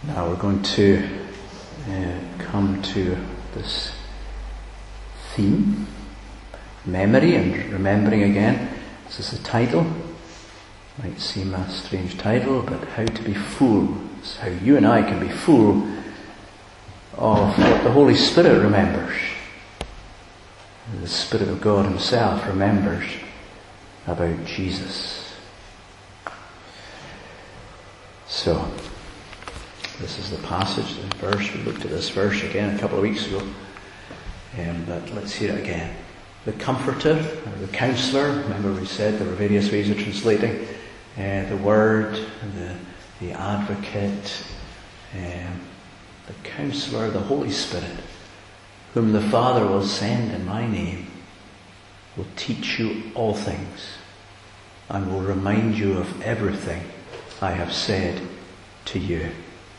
Now we're going to come to this theme, memory and remembering again. This is the title. Might seem a strange title, but how to be full. It's how you and I can be full of what the Holy Spirit remembers. The Spirit of God Himself remembers about Jesus. So, this is the passage, the verse. We looked at this verse again a couple of weeks ago. But let's hear it again. The Comforter, or the Counselor. Remember we said there were various ways of translating the Word, the Advocate, the Counselor, the Holy Spirit, whom the Father will send in my name, will teach you all things and will remind you of everything I have said to you.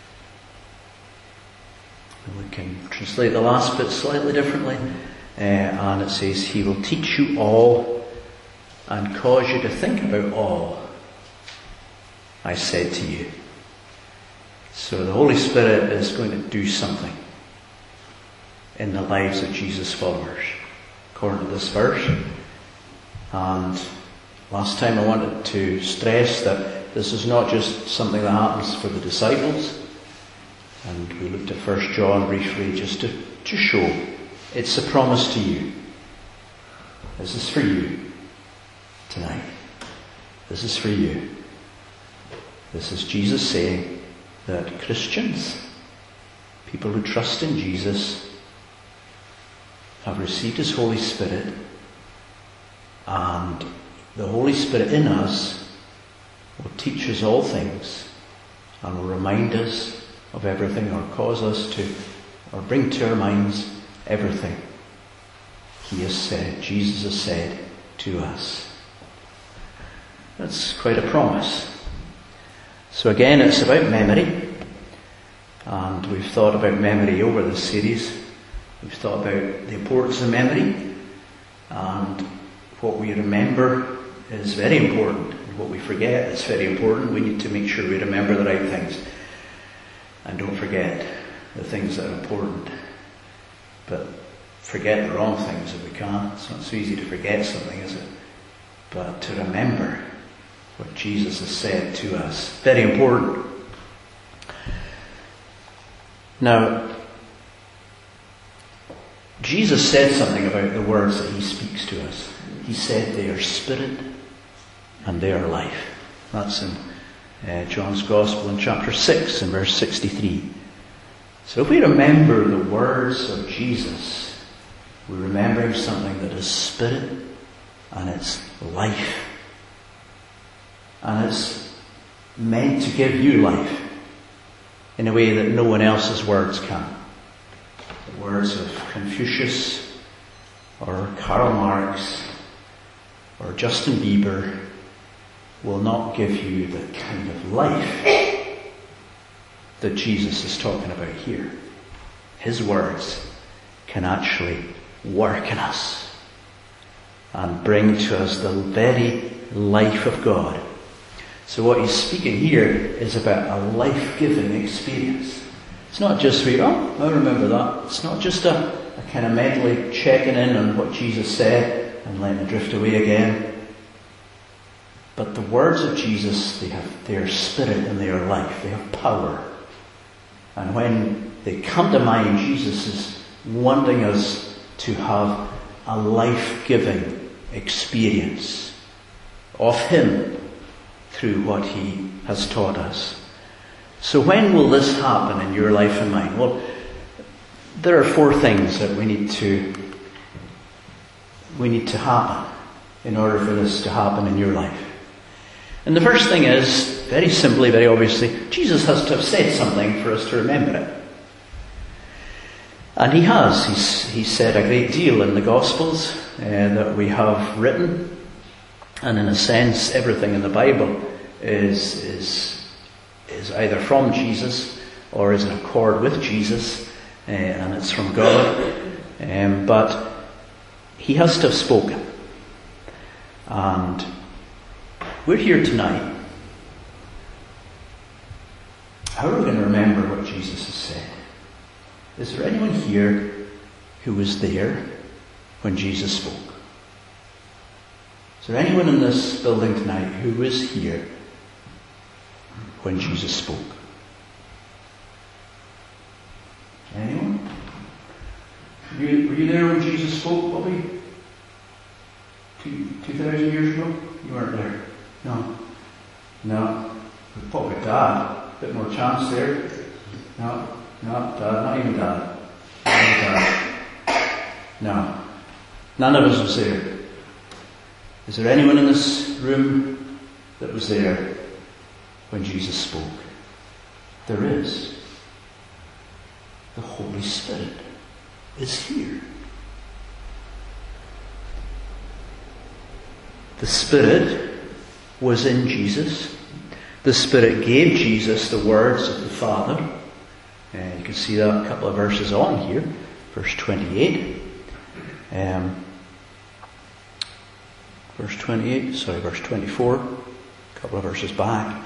And we can translate the last bit slightly differently, and it says, He will teach you all and cause you to think about all I said to you. So the Holy Spirit is going to do something in the lives of Jesus' followers, according to this verse. And last time I wanted to stress that this is not just something that happens for the disciples. And we looked at 1 John briefly just to show it's a promise to you. This is for you tonight. This is for you. This is Jesus saying that Christians, people who trust in Jesus, have received His Holy Spirit, and the Holy Spirit in us will teach us all things and will remind us of everything, or cause us to, or bring to our minds everything He has said, Jesus has said to us. That's quite a promise. So again, it's about memory, and we've thought about memory over this series. We've thought about the importance of memory, and what we remember is very important, and what we forget is very important. We need to make sure we remember the right things. And don't forget the things that are important. But forget the wrong things if we can. It's not so easy to forget something, is it? But to remember what Jesus has said to us. Very important. Now, Jesus said something about the words that He speaks to us. He said they are spirit and they are life. That's in John's Gospel in chapter 6 and verse 63. So if we remember the words of Jesus, we're remembering something that is spirit and it's life. And it's meant to give you life in a way that no one else's words can. The words of Confucius or Karl Marx or Justin Bieber will not give you the kind of life that Jesus is talking about here. His words can actually work in us and bring to us the very life of God. So what he's speaking here is about a life-giving experience. It's not just I remember that. It's not just a kind of mentally checking in on what Jesus said and letting it drift away again. But the words of Jesus, they are spirit and they are life. They have power. And when they come to mind, Jesus is wanting us to have a life-giving experience of Him through what He has taught us. So when will this happen in your life and mine? Well, there are 4 things that we need to happen in order for this to happen in your life. And the first thing is, very simply, very obviously, Jesus has to have said something for us to remember it. And He has. He's said a great deal in the Gospels that we have written. And in a sense, everything in the Bible is either from Jesus or is in accord with Jesus, and it's from God. But He has to have spoken. And we're here tonight. How are we going to remember what Jesus has said. Is there anyone here who was there when Jesus spoke? Is there anyone in this building tonight who was here when Jesus spoke? Anyone? Were you there when Jesus spoke, Bobby? 2,000 years ago? You weren't there. No. Probably Dad. A bit more chance there. No, Dad. Not even Dad. No. None of us was there. Is there anyone in this room that was there when Jesus spoke? There is. The Holy Spirit is here. The Spirit was in Jesus. The Spirit gave Jesus the words of the Father. You can see that a couple of verses on here. Verse 28. Verse 24. A couple of verses back.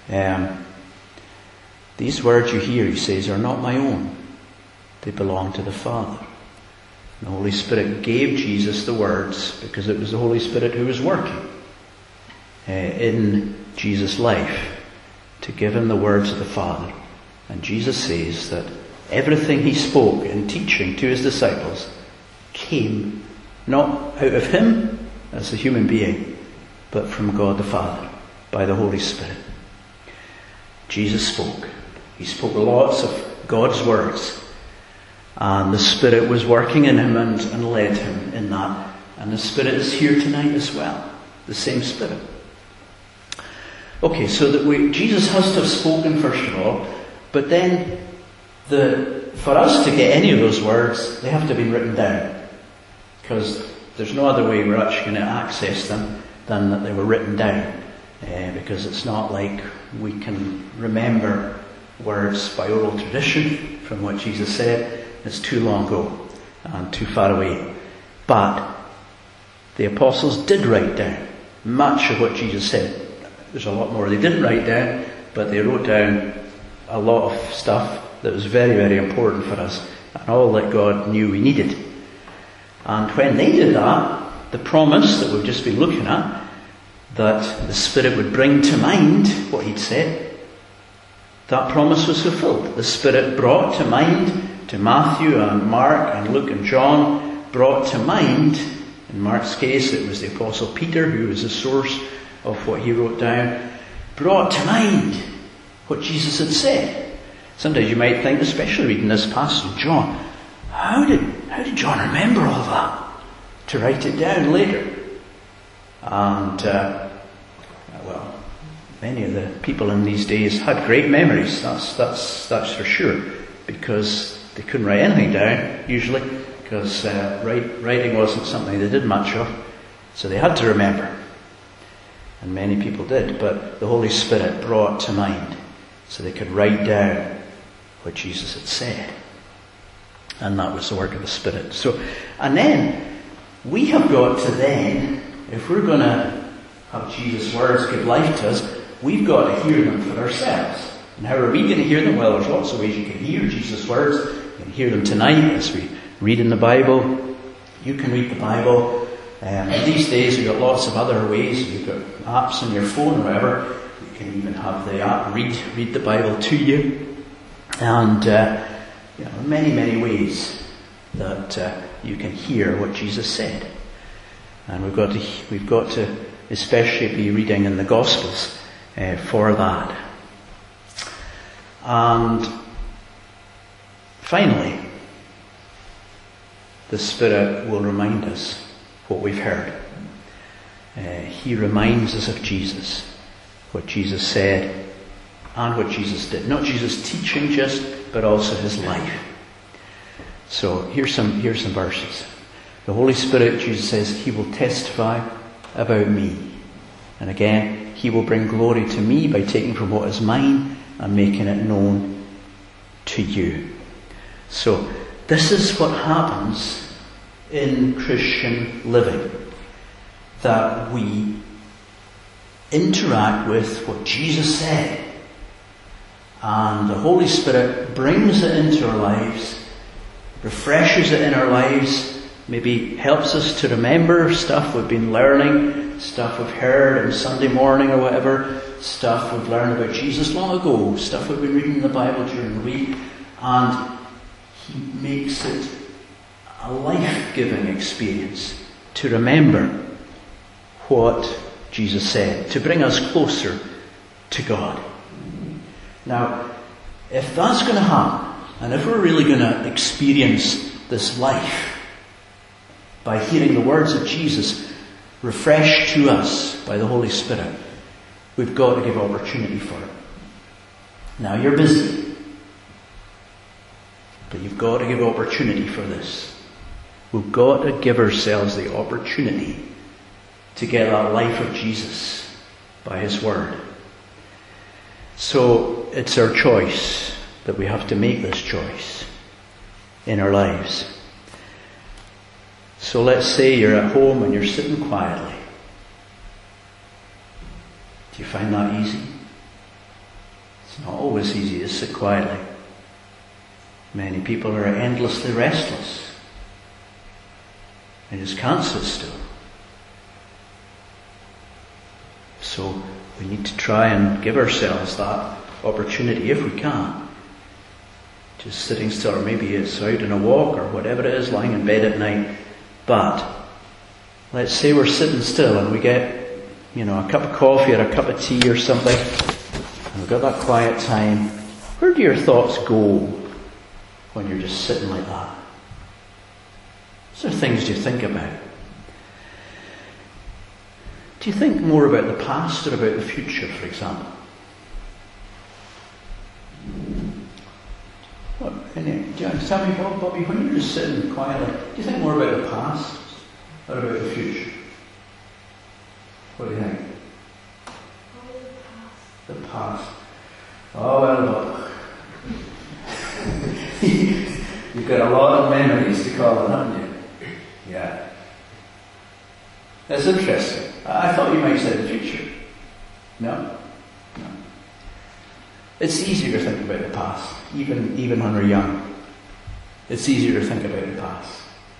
These words you hear, he says, are not my own. They belong to the Father. The Holy Spirit gave Jesus the words because it was the Holy Spirit who was working in Jesus' life to give him the words of the Father. And Jesus says that everything he spoke in teaching to his disciples came not out of him as a human being, but from God the Father by the Holy Spirit. Jesus spoke. He spoke lots of God's words. And the Spirit was working in him and led him in that. And the Spirit is here tonight as well. The same Spirit. Okay, so that Jesus has to have spoken first of all, but then for us to get any of those words, they have to have been written down. Because there's no other way we're actually going to access them than that they were written down. Because it's not like we can remember words by oral tradition from what Jesus said. It's too long ago and too far away. But the apostles did write down much of what Jesus said. There's a lot more they didn't write down, but they wrote down a lot of stuff that was very, very important for us and all that God knew we needed. And when they did that, the promise that we've just been looking at, that the Spirit would bring to mind what he'd said, that promise was fulfilled. The Spirit brought to mind, to Matthew and Mark and Luke and John, brought to mind, in Mark's case it was the Apostle Peter who was the source of what he wrote down, brought to mind what Jesus had said. Sometimes you might think, especially reading this passage of John, how did John remember all that to write it down later? And well, many of the people in these days had great memories. That's for sure, because they couldn't write anything down usually, because writing wasn't something they did much of, so they had to remember. And many people did, but the Holy Spirit brought to mind so they could write down what Jesus had said. And that was the work of the Spirit. So, and then we have got to then, if we're going to have Jesus' words give life to us, we've got to hear them for ourselves. And how are we going to hear them? Well, there's lots of ways you can hear Jesus' words. You can hear them tonight as we read in the Bible. You can read the Bible. These days we've got lots of other ways. You've got apps on your phone or whatever. You can even have the app read the Bible to you. And many, many ways that you can hear what Jesus said. And we've got to especially be reading in the Gospels for that. And finally, the Spirit will remind us what we've heard. He reminds us of Jesus, what Jesus said and what Jesus did. Not Jesus' teaching just, but also his life. So here's some verses. The Holy Spirit, Jesus says, he will testify about me. And again, he will bring glory to me by taking from what is mine and making it known to you. So this is what happens in Christian living, that we interact with what Jesus said and the Holy Spirit brings it into our lives, refreshes it in our lives, maybe helps us to remember stuff we've been learning, stuff we've heard on Sunday morning or whatever, stuff we've learned about Jesus long ago, stuff we've been reading in the Bible during the week, and He makes it a life-giving experience to remember what Jesus said, to bring us closer to God. Now, if that's going to happen, and if we're really going to experience this life by hearing the words of Jesus refreshed to us by the Holy Spirit, we've got to give opportunity for it. Now, you're busy, but you've got to give opportunity for this. We've got to give ourselves the opportunity to get that life of Jesus by His Word. So it's our choice that we have to make this choice in our lives. So let's say you're at home and you're sitting quietly. Do you find that easy? It's not always easy to sit quietly. Many people are endlessly restless. They just can't sit still. So we need to try and give ourselves that opportunity if we can. Just sitting still, or maybe it's out on a walk or whatever it is, lying in bed at night. But let's say we're sitting still and we get, a cup of coffee or a cup of tea or something, and we've got that quiet time. Where do your thoughts go when you're just sitting like that? What sort of things do you think about? Do you think more about the past or about the future, for example? Do you understand me, Bobby? When you're just sitting quietly, do you think more about the past or about the future? What do you think? The past. Oh, well, you've got a lot of memories to call in, haven't you? Yeah. That's interesting. I thought you might say the future. No? No. It's easier to think about the past, even when we're young. It's easier to think about the past.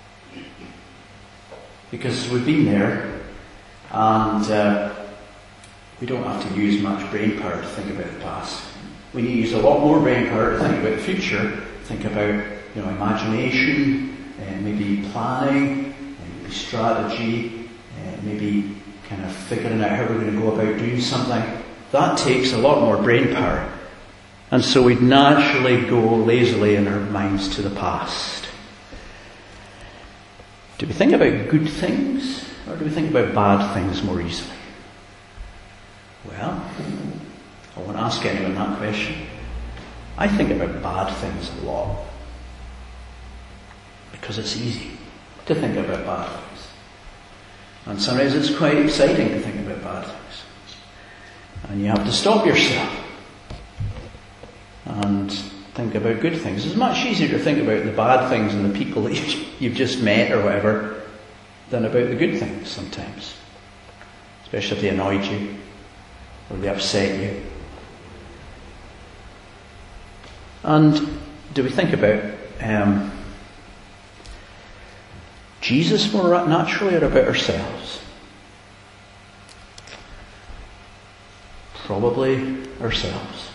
Because we've been there, and we don't have to use much brain power to think about the past. We need to use a lot more brain power to think about the future, think about imagination, maybe planning, maybe strategy, maybe kind of figuring out how we're going to go about doing something. That takes a lot more brain power. And so we'd naturally go lazily in our minds to the past. Do we think about good things, or do we think about bad things more easily? Well, I won't ask anyone that question. I think about bad things a lot. Because it's easy to think about bad things. And sometimes it's quite exciting to think about bad things. And you have to stop yourself and think about good things. It's much easier to think about the bad things and the people that you've just met or whatever than about the good things sometimes. Especially if they annoyed you or they upset you. And do we think about Jesus more naturally or about ourselves? Probably ourselves.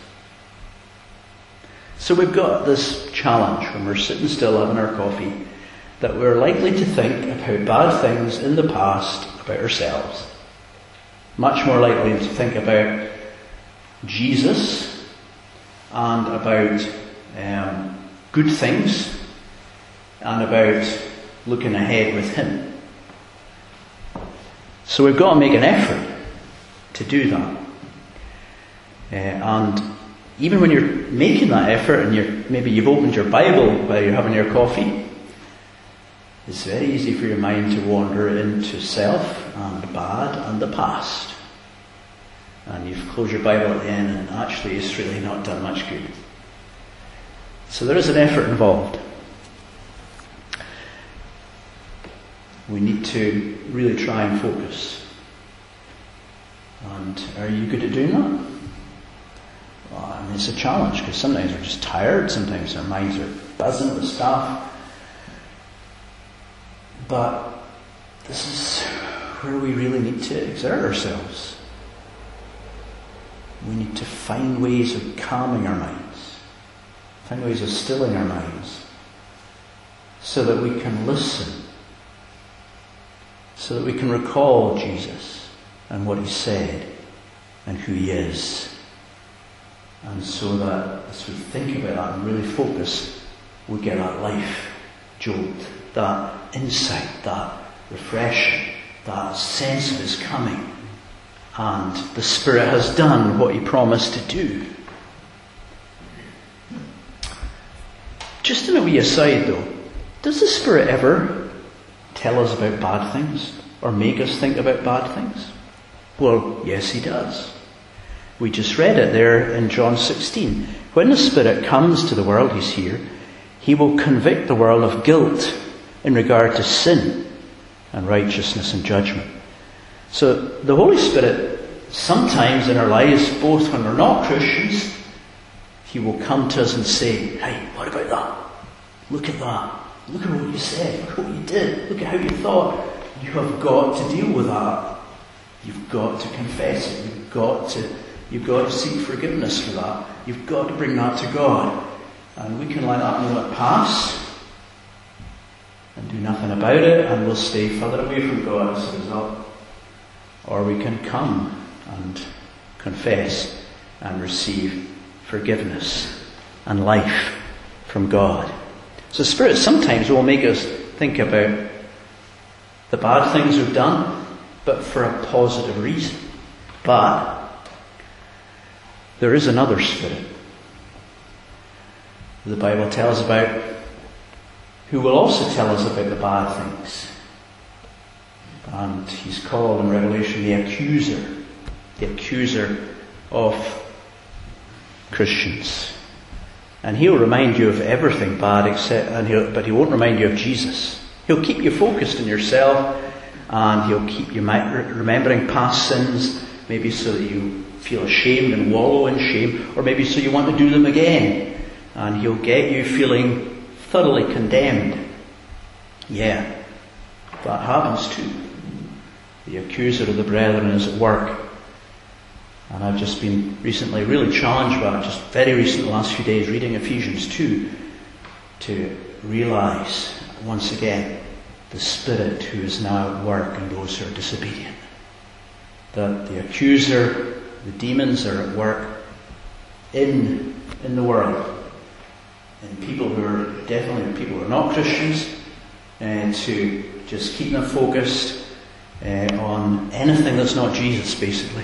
So we've got this challenge when we're sitting still having our coffee, that we're likely to think about bad things in the past about ourselves. Much more likely to think about Jesus and about good things and about looking ahead with Him. So we've got to make an effort to do that. And even when you're making that effort and maybe you've opened your Bible while you're having your coffee, it's very easy for your mind to wander into self and bad and the past. And you've closed your Bible at the end and actually it's really not done much good. So there is an effort involved. We need to really try and focus. And are you good at doing that? Well, I'm And it's a challenge, because sometimes we're just tired, sometimes our minds are buzzing with stuff. But this is where we really need to exert ourselves. We need to find ways of calming our minds, find ways of stilling our minds, so that we can listen, so that we can recall Jesus and what he said and who he is. And so that as we think about that and really focus, we get that life jolt, that insight, that refreshing, that sense of his coming. And the Spirit has done what he promised to do. Just in a wee aside though, does the Spirit ever tell us about bad things or make us think about bad things? Well, yes, he does. We just read it there in John 16. When the Spirit comes to the world, he's here, he will convict the world of guilt in regard to sin and righteousness and judgment. So the Holy Spirit, sometimes in our lives, both when we're not Christians, he will come to us and say, hey, what about that? Look at that. Look at what you said. Look at what you did. Look at how you thought. You have got to deal with that. You've got to confess it. You've got to seek forgiveness for that. You've got to bring that to God. And we can let that moment pass and do nothing about it, and we'll stay further away from God as a result. Or we can come and confess and receive forgiveness and life from God. So Spirit sometimes will make us think about the bad things we've done, but for a positive reason. But there is another Spirit the Bible tells about, who will also tell us about the bad things. And he's called in Revelation the accuser of Christians. And he'll remind you of everything bad, but he won't remind you of Jesus. He'll keep you focused on yourself, and he'll keep you remembering past sins, maybe so that you feel ashamed and wallow in shame, or maybe so you want to do them again. And he'll get you feeling thoroughly condemned. Yeah, that happens too. The accuser of the brethren is at work. And I've just been recently really challenged by it, just very recent, the last few days, reading Ephesians 2, to realise once again the Spirit who is now at work in those who are disobedient. That the accuser, the demons are at work in the world. And people who are definitely people who are not Christians, to just keep them focused on anything that's not Jesus, basically.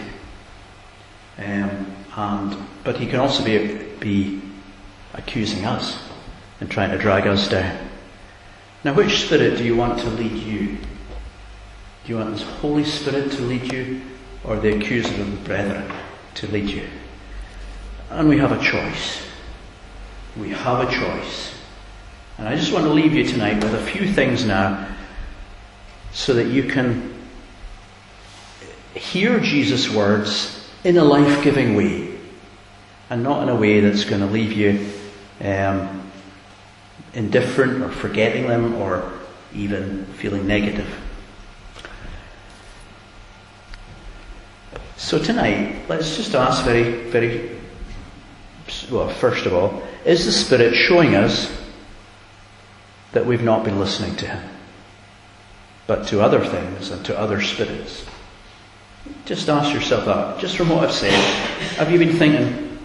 But he can also be accusing us and trying to drag us down. Now, which Spirit do you want to lead you? Do you want this Holy Spirit to lead you, or the accuser of the brethren to lead you? And we have a choice. We have a choice. And I just want to leave you tonight with a few things now, so that you can hear Jesus' words in a life-giving way, and not in a way that's going to leave you indifferent or forgetting them or even feeling negative. So tonight, let's just ask well, first of all, is the Spirit showing us that we've not been listening to him, but to other things and to other spirits? Just ask yourself that. Just from what I've said, have you been thinking,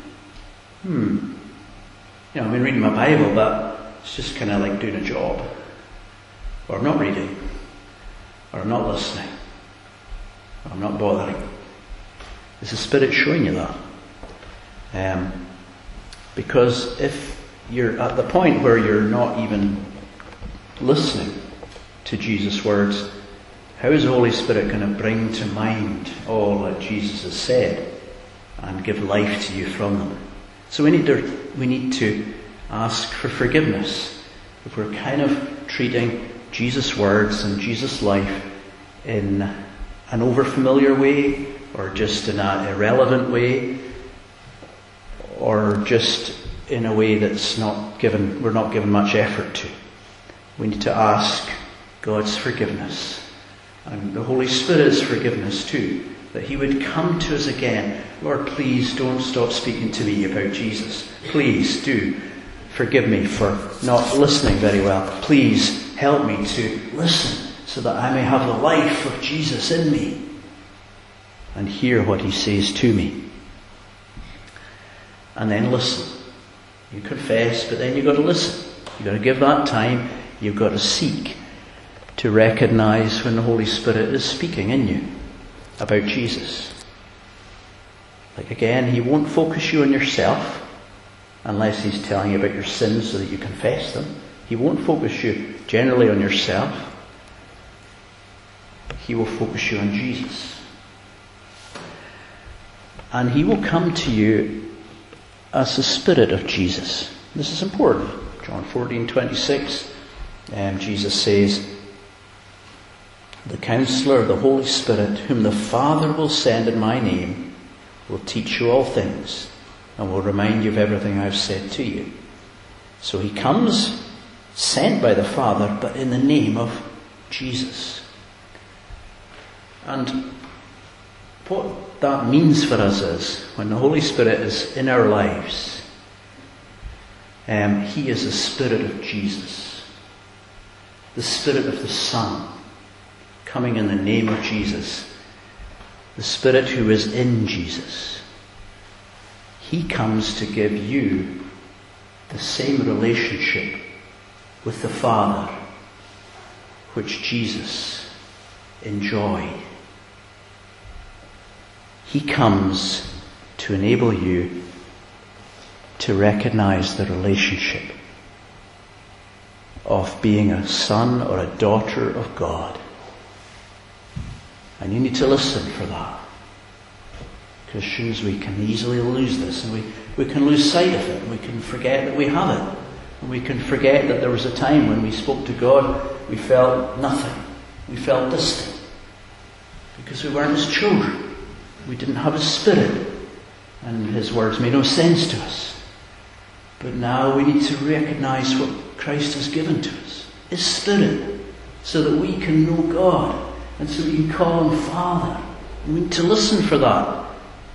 I've been reading my Bible, but it's just kind of like doing a job. Or I'm not reading. Or I'm not listening. Or I'm not bothering. Is the Spirit showing you that? Because if you're at the point where you're not even listening to Jesus' words, how is the Holy Spirit going to bring to mind all that Jesus has said and give life to you from them? So we need to ask for forgiveness if we're kind of treating Jesus' words and Jesus' life in an overfamiliar way, or just in an irrelevant way, or just in a way that's we're not given much effort to. We need to ask God's forgiveness and the Holy Spirit's forgiveness too, that He would come to us again. Lord, please don't stop speaking to me about Jesus. Please do forgive me for not listening very well. Please help me to listen so that I may have the life of Jesus in me and hear what He says to me. And then listen. You confess, but then you've got to listen. You've got to give that time. You've got to seek to recognize when the Holy Spirit is speaking in you about Jesus. Like again, He won't focus you on yourself unless He's telling you about your sins so that you confess them. He won't focus you generally on yourself. He will focus you on Jesus. And He will come to you as the Spirit of Jesus. This is important. John 14:26, Jesus says, "The Counselor, the Holy Spirit, whom the Father will send in my name, will teach you all things and will remind you of everything I've said to you." So He comes sent by the Father, but in the name of Jesus. And what that means for us is, when the Holy Spirit is in our lives, He is the Spirit of Jesus, the Spirit of the Son, coming in the name of Jesus, the Spirit who is in Jesus. He comes to give you the same relationship with the Father which Jesus enjoyed. He comes to enable you to recognize the relationship of being a son or a daughter of God. And you need to listen for that. Christians, we can easily lose this, and we can lose sight of it, and we can forget that we have it. And we can forget that there was a time when we spoke to God, we felt nothing. We felt distant. Because we weren't His children. We didn't have His Spirit, and His words made no sense to us. But now we need to recognize what Christ has given to us, His Spirit, so that we can know God, and so we can call Him Father. And we need to listen for that.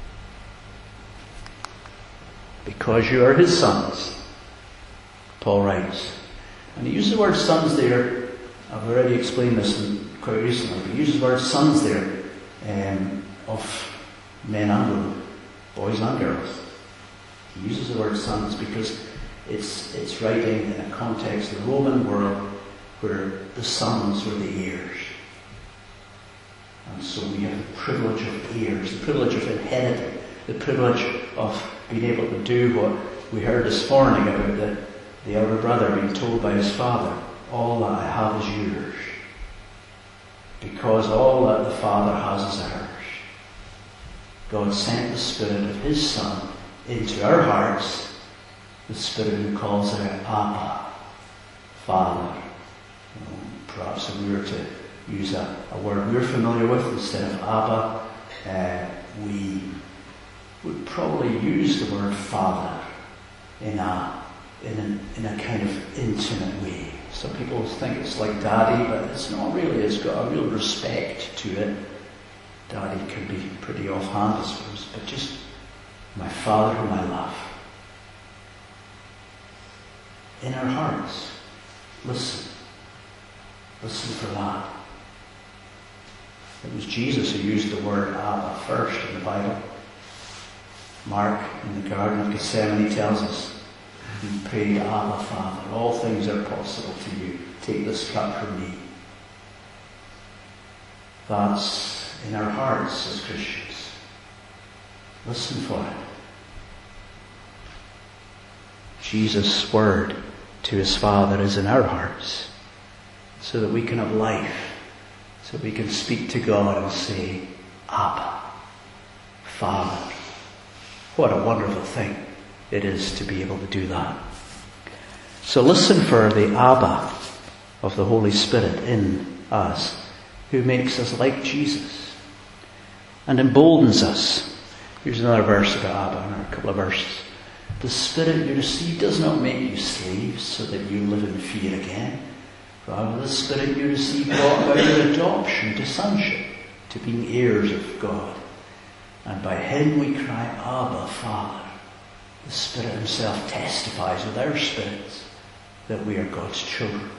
Because you are His sons, Paul writes. And he uses the word sons there. I've already explained this quite recently. He uses the word sons there of men and women, boys and girls. He uses the word sons because it's writing in a context of the Roman world where the sons were the heirs. And so we have the privilege of heirs, the privilege of inheriting, the privilege of being able to do what we heard this morning about the elder brother being told by his father, all that I have is yours. Because all that the Father has is ours. God sent the Spirit of His Son into our hearts, the Spirit who calls out, Abba, Father. Perhaps if we were to use a word we're familiar with instead of Abba, we would probably use the word Father in a kind of intimate way. Some people think it's like Daddy, but it's not really. It's got a real respect to it. Daddy can be pretty offhand, I suppose, but just my Father whom I love. In our hearts, listen. Listen for that. It was Jesus who used the word Abba first in the Bible. Mark, in the Garden of Gethsemane, tells us, he prayed, Abba, Father, all things are possible to you. Take this cup from me. That's in our hearts as Christians. Listen for it. Jesus' word to His Father is in our hearts, so that we can have life, so we can speak to God and say, Abba, Father. What a wonderful thing it is to be able to do that. So listen for the Abba of the Holy Spirit in us, who makes us like Jesus and emboldens us. Here's another verse about Abba, a couple of verses. The Spirit you receive does not make you slaves so that you live in fear again. Rather, the Spirit you receive brought about your adoption to sonship, to being heirs of God. And by him we cry, Abba, Father. The Spirit himself testifies with our spirits that we are God's children.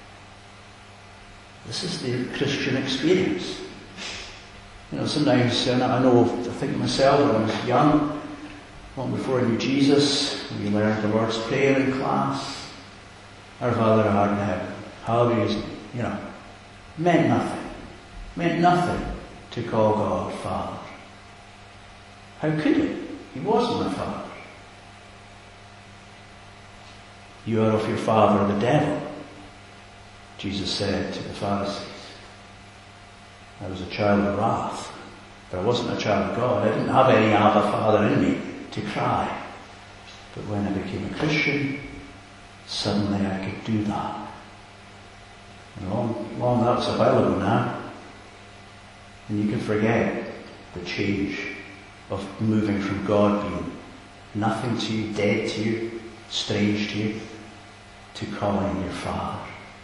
This is the Christian experience. Sometimes, I think myself when I was young, long before I knew Jesus, we learned the Lord's Prayer in class. Our Father who art in heaven, hallowed be thy name. Meant nothing. Meant nothing to call God Father. How could it? He was my Father. You are of your father the devil, Jesus said to the Pharisees. I was a child of wrath, but I wasn't a child of God. I didn't have any Abba Father in me to cry. But when I became a Christian, suddenly I could do that. And that was a while ago now. And you can forget the change of moving from God being nothing to you, dead to you, strange to you, to calling your Father.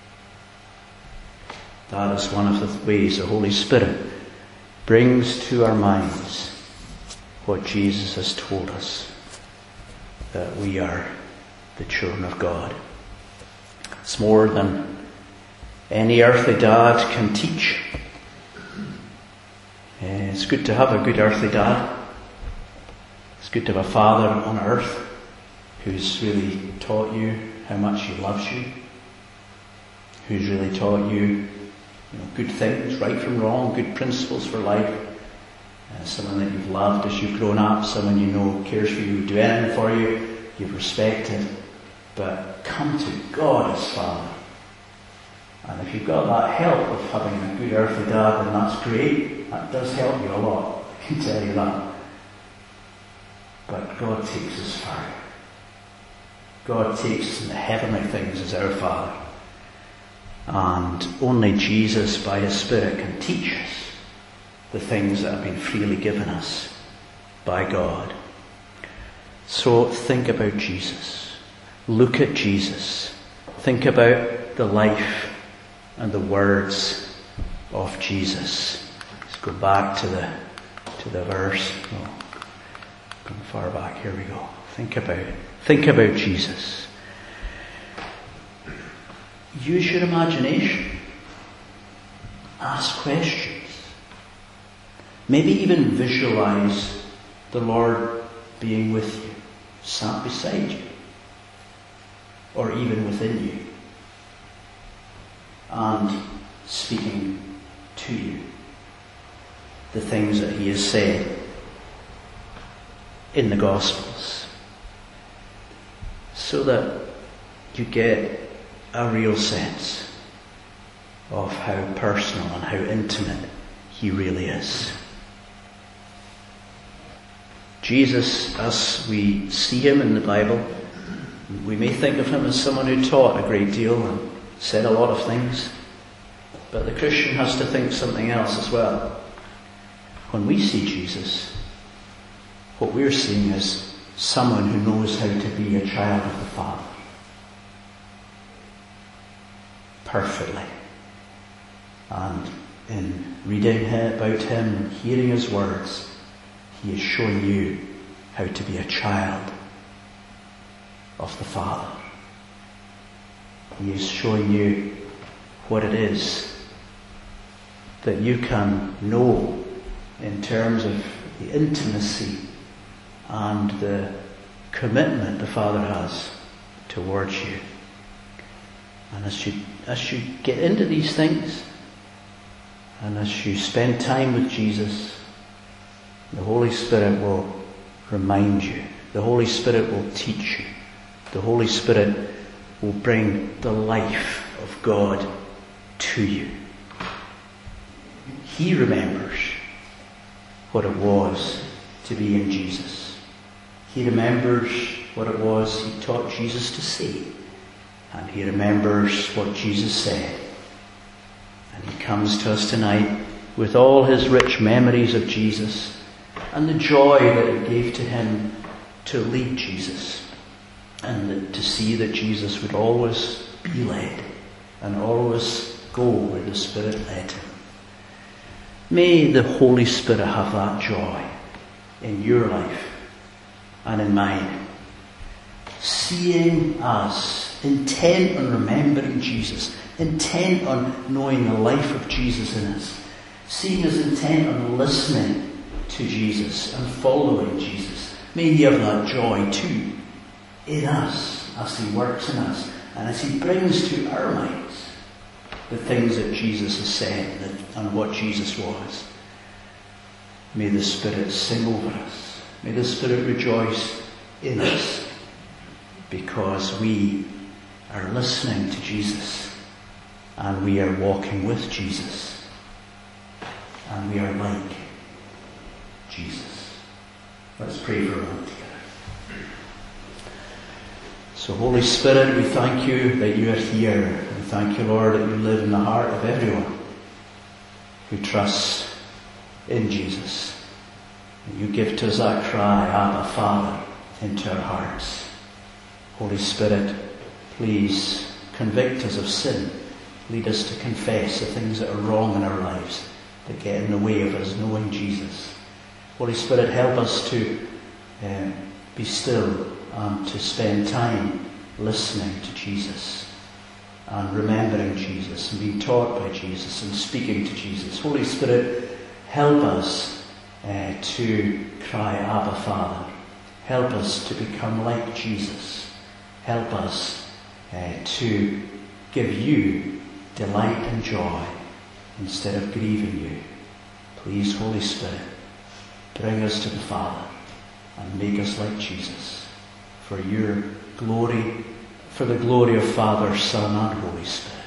That is one of the ways the Holy Spirit brings to our minds what Jesus has told us, that we are the children of God. It's more than any earthly dad can teach. It's good to have a good earthly dad. It's good to have a father on earth who's really taught you how much he loves you, who's really taught you, good things, right from wrong, good principles for life. Someone that you've loved as you've grown up, someone you know cares for you, do anything for you, you've respected. But come to God as Father. And if you've got that help of having a good earthly dad, then that's great. That does help you a lot, I can tell you that. But God takes us further. God takes us into heavenly things as our Father. And only Jesus, by his Spirit, can teach us the things that have been freely given us by God. So think about Jesus. Look at Jesus. Think about the life and the words of Jesus. Let's go back to the verse. Going far back. Here we go. Think about it. Think about Jesus. Use your imagination. Ask questions. Maybe even visualize the Lord being with you, sat beside you, or even within you, and speaking to you the things that he has said in the Gospels, so that you get a real sense of how personal and how intimate he really is. Jesus, as we see him in the Bible, we may think of him as someone who taught a great deal and said a lot of things, but the Christian has to think something else as well. When we see Jesus, what we're seeing is someone who knows how to be a child of the Father. Perfectly. And in reading about him and hearing his words, he is showing you how to be a child of the Father. He is showing you what it is that you can know in terms of the intimacy and the commitment the Father has towards you. And as you get into these things, and as you spend time with Jesus, the Holy Spirit will remind you. The Holy Spirit will teach you. The Holy Spirit will bring the life of God to you. He remembers what it was to be in Jesus. He remembers what it was he taught Jesus to say. And he remembers what Jesus said. And he comes to us tonight with all his rich memories of Jesus and the joy that it gave to him to lead Jesus and to see that Jesus would always be led and always go where the Spirit led him. May the Holy Spirit have that joy in your life and in mine. Seeing us, intent on remembering Jesus, intent on knowing the life of Jesus in us, seeing us intent on listening to Jesus and following Jesus. May he have that joy too in us as he works in us and as he brings to our minds the things that Jesus has said and what Jesus was. May the Spirit sing over us. May the Spirit rejoice in us because we are listening to Jesus and we are walking with Jesus and we are like Jesus. Let's pray for a moment together. So Holy Spirit, we thank you that you are here. We thank you, Lord, that you live in the heart of everyone who trusts in Jesus. And you give to us that cry, Abba, Father, into our hearts. Holy Spirit, please convict us of sin. Lead us to confess the things that are wrong in our lives that get in the way of us knowing Jesus. Holy Spirit, help us to be still and to spend time listening to Jesus and remembering Jesus and being taught by Jesus and speaking to Jesus. Holy Spirit, help us to cry, Abba, Father. Help us to become like Jesus. Help us to give you delight and joy instead of grieving you. Please, Holy Spirit, bring us to the Father and make us like Jesus for your glory, for the glory of Father, Son, and Holy Spirit.